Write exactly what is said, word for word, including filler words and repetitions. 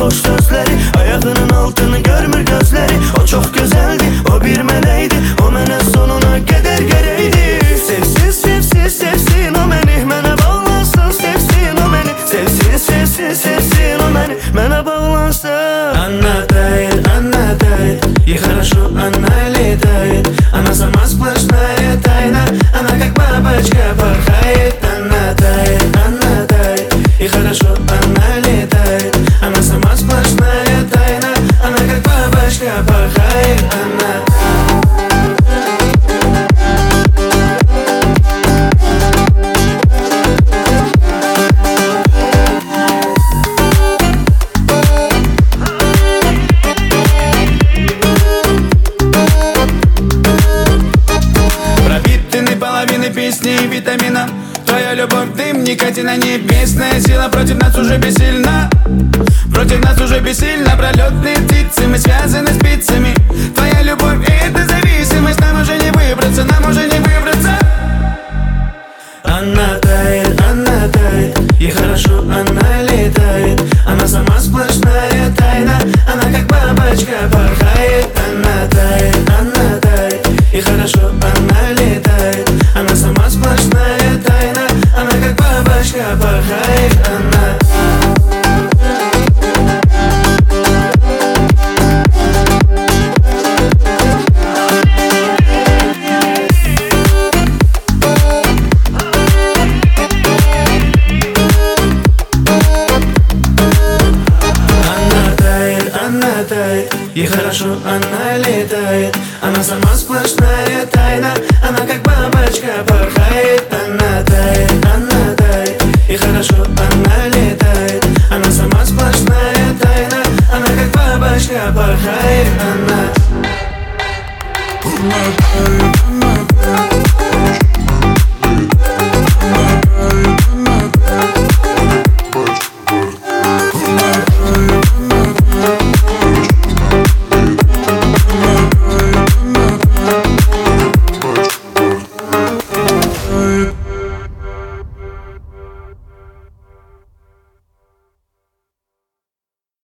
boş sözleri, ayağının altını görmür gözleri. O çok güzeldi, o bir mələkdi, o mənə sonuna qədər gərəkdi. Sevsin, sevsin, sevsin o məni, mənə bağlansın. Sevsin o məni, sevsin, sevsin, sevsin o məni, mənə bağlansın. Она тает, она тает, ей хорошо, она летает. Она сама сплошная тайна, она как бабочка порхает. Она тает, она тает, ей хорошо, она летает. Она сама сплошная тайна, она как бабочка порхает. Она песни и витамина. Твоя любовь, дым, никотина, небесная сила против нас уже бессильна. Против нас уже бессильно. Пролетные птицы, мы связаны спицами. Твоя любовь — это зависимость. Нам уже не выбраться, нам уже не выбраться. Она тает, она тает, ей хорошо, она летает. Она сама сплошная тайна, она как бабочка порхает. Она тает, она тает, ей хорошо, она летает. Она сама сплошная тайна, она как бабочка порхает. Она ей хорошо, она летает. Она сама сплошная тайна, она как бабочка порхает. Она тает, она тает, ей хорошо, она летает. Она сама сплошная тайна, она как бабочка порхает. Она